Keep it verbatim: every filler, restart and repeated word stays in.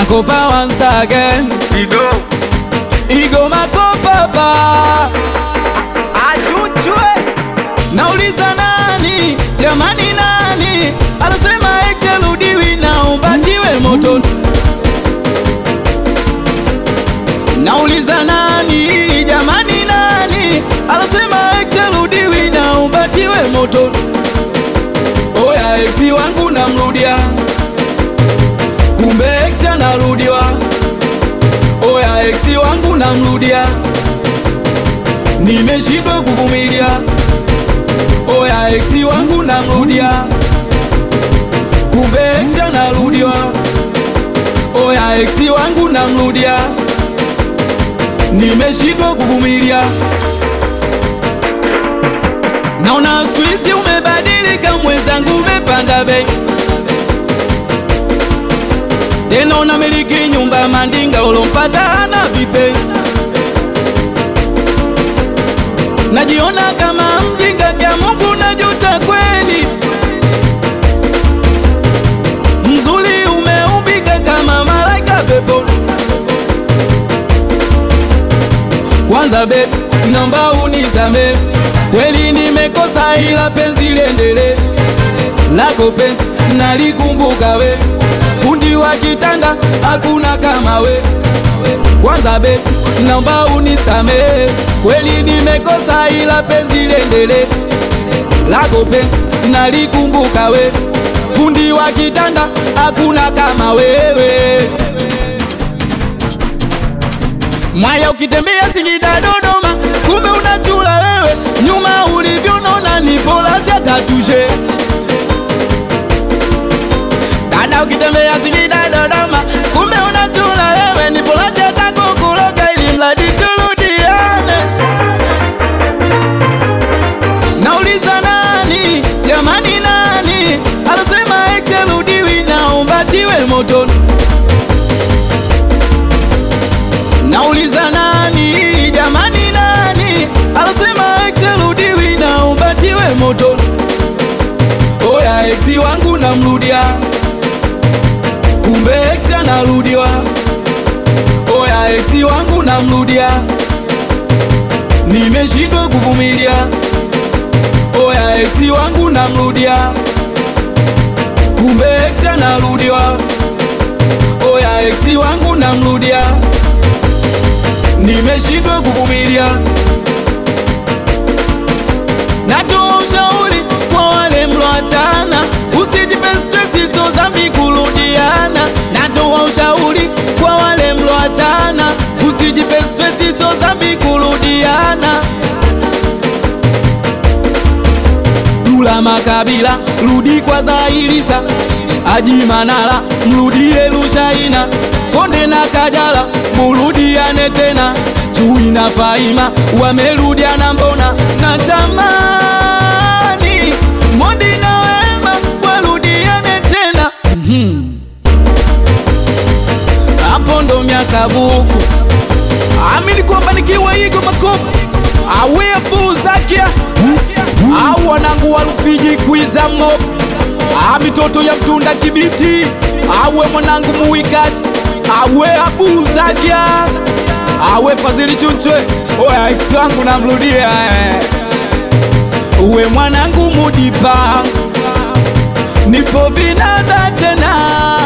Makopa once again. Igo Igo makopa pa. Achuchwe. Nauliza nani, jamani nani anasema eti arudiwi na ubatiwe moto. Nauliza nani, jamani nani anasema eti arudiwi na ubatiwe moto. Oya eti wangu namrudia, kumbe eti anarudiwa. Oya eti wangu namrudia, nimeshindwa kuvumilia. Oya eti wangu namrudia, kumbe eti anarudiwa. Oya eti wangu namrudia, nimeshindwa kuvumilia. Naona siku hizi umebadilika mwenzangu, umepanda bei. Tena unamiliki nyumba Mandinga, ulompata ana vipe. Najiona kama mjinga, kia Mungu najuta kweli. Mzuri umeumbika kama malaika pepo. Kwanza baby, naomba unisame, kweli nimekosa ila penzi liendelee. Lako penzi nalikumbuka we, fundi wa kitanda hakuna kama we. Kwanza baby, naomba unisame, kweli nimekosa ila penzi liendelee. Lako penzi nalikumbuka we, fundi wa kitanda hakuna kama wewe. Mwaya ukitembea Singida Dodoma, kumbe unachula wewe. Nyuma ulivyonona ni polasi atatuje. Dada ukitembea Singida Dodoma, kumbe unachula wewe. Ni polasi atakukuroga ili mradi turudiane. Nauliza nani, jamani nani anasema eti arudiwi na ubatiwe moto. Nauliza nani, jamani nani anasema eti arudiwi na ubatiwe moto. Oya eti wangu namrudia, kumbe eti anarudiwa. Oya eti wangu namrudia, nimeshindwa kuvumilia. Oya eti wangu namrudia, kumbe eti anarudiwa. Oya eti wangu namrudia, nimeshindwa kuvumilia. Natoa ushauri kwa wale mloachana, usijipe stress, sio dhambi kurudiana. Natoa ushauri kwa wale mloachana, usijipe stress, sio dhambi kurudiana. Dula Makabila, rudi kwa Zailisa. Haji Manara, mrudie Rushaina. Konde na Kajala, murudiane tena. Chui na Faima, wamerudiana mbona. Natamani Mondi na Wema warudiane tena. Hapo ndo miaka buku. Amini kwamba nikiwa Igo makopa, awe Buzakia, au wanangu wa Rufiji Kwiza Mob, mitoto ya Mtunda Kibiti, awe mwanangu Muwikaji, awe Abuzakia, awe Fazili Chunchwe. Oya ex wangu namrudia, uwe mwanangu Mudipa, nipo vinanda tena.